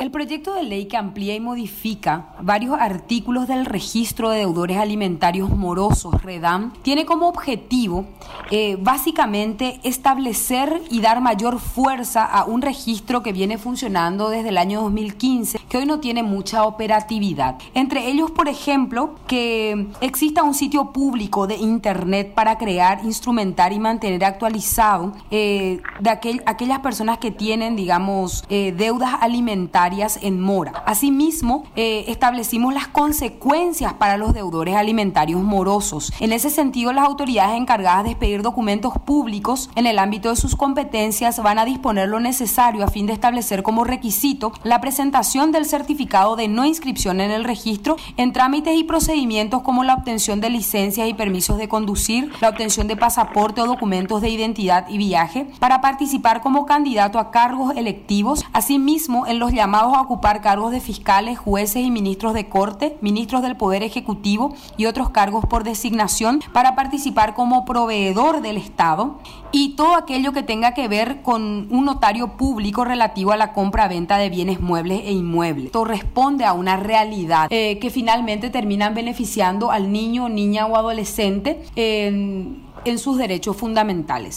El proyecto de ley que amplía y modifica varios artículos del Registro de Deudores Alimentarios Morosos, REDAM, tiene como objetivo básicamente establecer y dar mayor fuerza a un registro que viene funcionando desde el año 2015, que hoy no tiene mucha operatividad. Entre ellos, por ejemplo, que exista un sitio público de internet para crear, instrumentar y mantener actualizado aquellas personas que tienen, deudas alimentarias en mora. Asimismo, establecimos las consecuencias para los deudores alimentarios morosos. En ese sentido, las autoridades encargadas de expedir documentos públicos en el ámbito de sus competencias van a disponer lo necesario a fin de establecer como requisito la presentación del certificado de no inscripción en el registro en trámites y procedimientos como la obtención de licencias y permisos de conducir, la obtención de pasaporte o documentos de identidad y viaje para participar como candidato a cargos electivos, asimismo en los llamados a ocupar cargos de fiscales, jueces y ministros de corte, ministros del Poder Ejecutivo y otros cargos por designación para participar como proveedor del Estado y todo aquello que tenga que ver con un notario público relativo a la compra-venta de bienes muebles e inmuebles. Esto responde a una realidad que finalmente terminan beneficiando al niño, niña o adolescente en sus derechos fundamentales.